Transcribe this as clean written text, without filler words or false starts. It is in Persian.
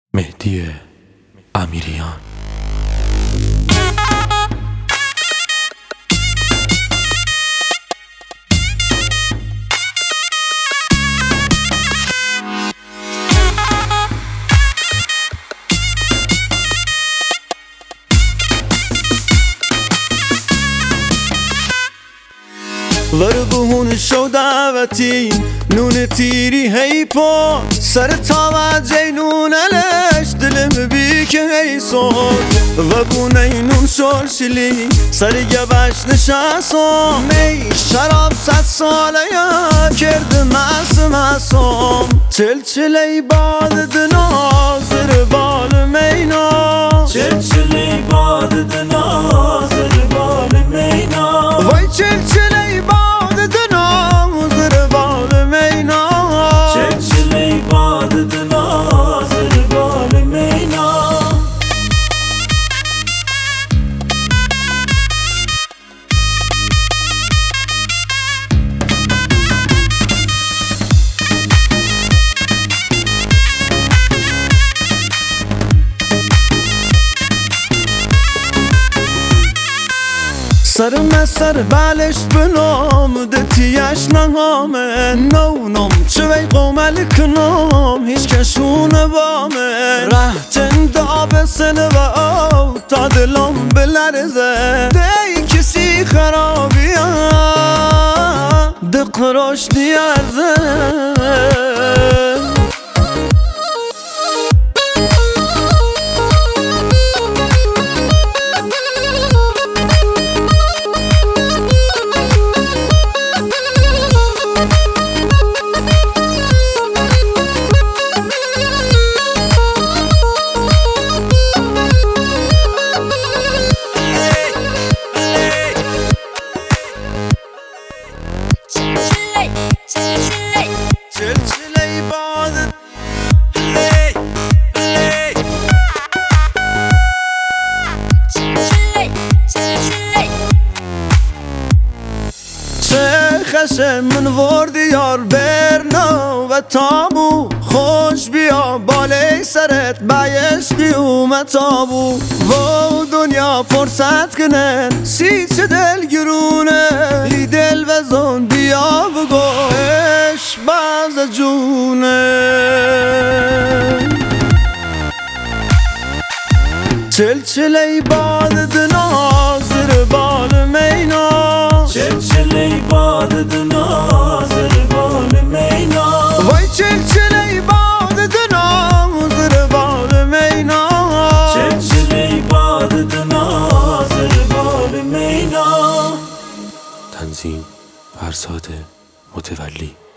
مهدی امیریان. وربهون شو دعوتي نون تيري هيبو سر توجه نون لش دلم بيك هي صوت وبوني نون شورشلي سر يبش نشاسو مي شراب 100 ساله يا کرد معصوم چلچلی باد دنازر بال مینا چلچلی باد دنازر بال مینا وای چلچلی باد دنازر بال مینا چلچلی باد دنازر بال مینا سر مسر بالش بنام دتیش نهامه نونم چوی قومل کنام هیچ کشون بامه رهتن داب سنه و او تا دلم بلرزه دی کسی خرابی ها ده قراش نیارزه چلچلی باد چه خشم من وردی یار برنا و تابو خوش بیا بالای سرت بایشتی اومد تابو و دنیا فرصت کنن سی چه دل گرونه لی دل وزن بیا بگو اش باز جونه چلچلی باد دنازر بال مینا چلچلی باد دنازر بال مینا وای چلچلی باد دنازر بال مینا چلچلی باد دنازر بال مینا. تنظیم فرزاد متولی.